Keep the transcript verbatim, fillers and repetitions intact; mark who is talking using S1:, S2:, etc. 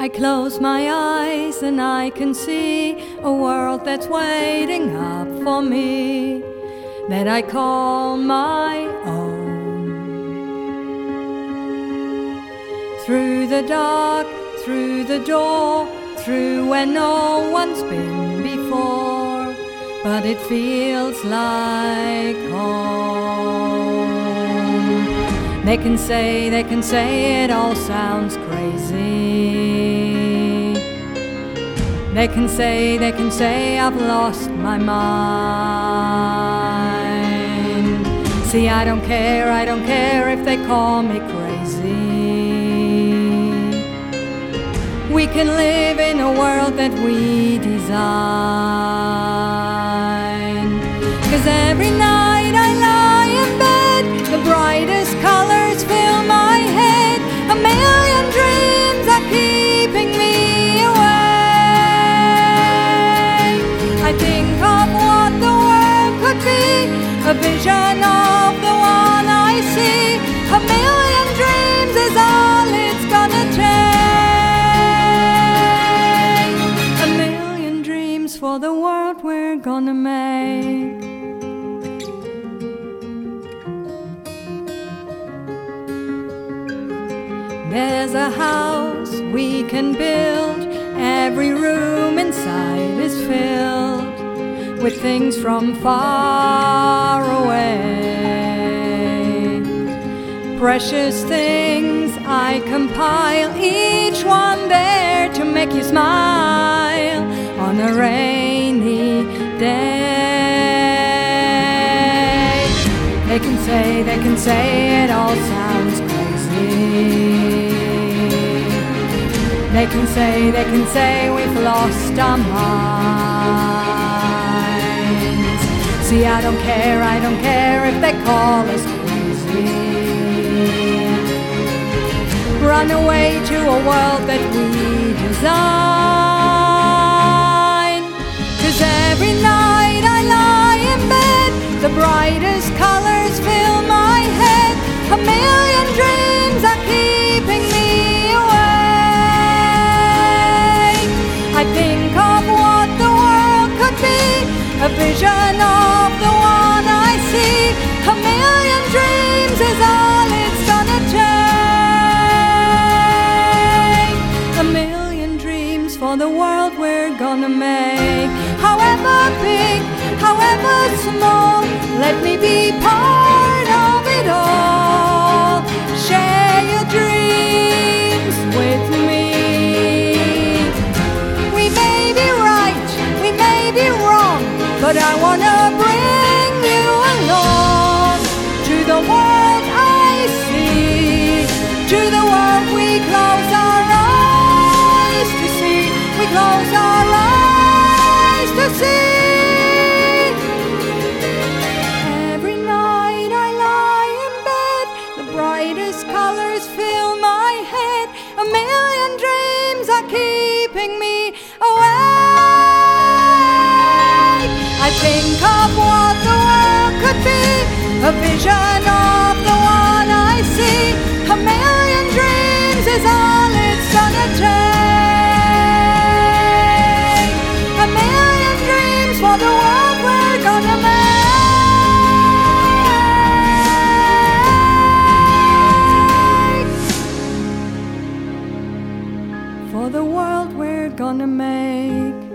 S1: close my eyes and I can see a world that's waiting up for me, that I call my own. Through the dark, through the door, through where no one's been before, but it feels like home. They can say, they can say it all sounds crazy. They can say, they can say I've lost my mind. See, I don't care, I don't care if they call me crazy. We can live in a world that we design. 'Cause every night I lie in bed, the brightest colors fill my head. A million dreams are keeping me awake. I think of what the world could be, a vision of the one I see. A million dreams is all it's gonna take. A million dreams for the world we're gonna make. There's a house we can build, every room inside is filled with things from far away. Precious things I compile, each one there to make you smile on a rainy day. They can say, they can say it all sounds crazy. They can say, they can say we've lost our minds. See, I don't care, I don't care if they call us crazy. Run away to a world that we design. 'Cause every night I lie in bed, the brightest colors fill my head. A million dreams are keeping me awake. I think of what the world could be, a vision of the one I see. A million dreams is all it's gonna take. A million dreams for the world we're gonna make. However big, however small, let me be part of it all. Share your dreams with me. We may be right, we may be wrong, but I wanna bring you along to the world I see, to the world we close our eyes to see. We close our eyes to see. Every night I lie in bed, the brightest colors fill my head. A million dreams are keeping me awake. I think of what the world could be, a vision of the one I see. A million dreams is all it's gonna take. A million dreams for the world we're gonna make. For the world we're gonna make.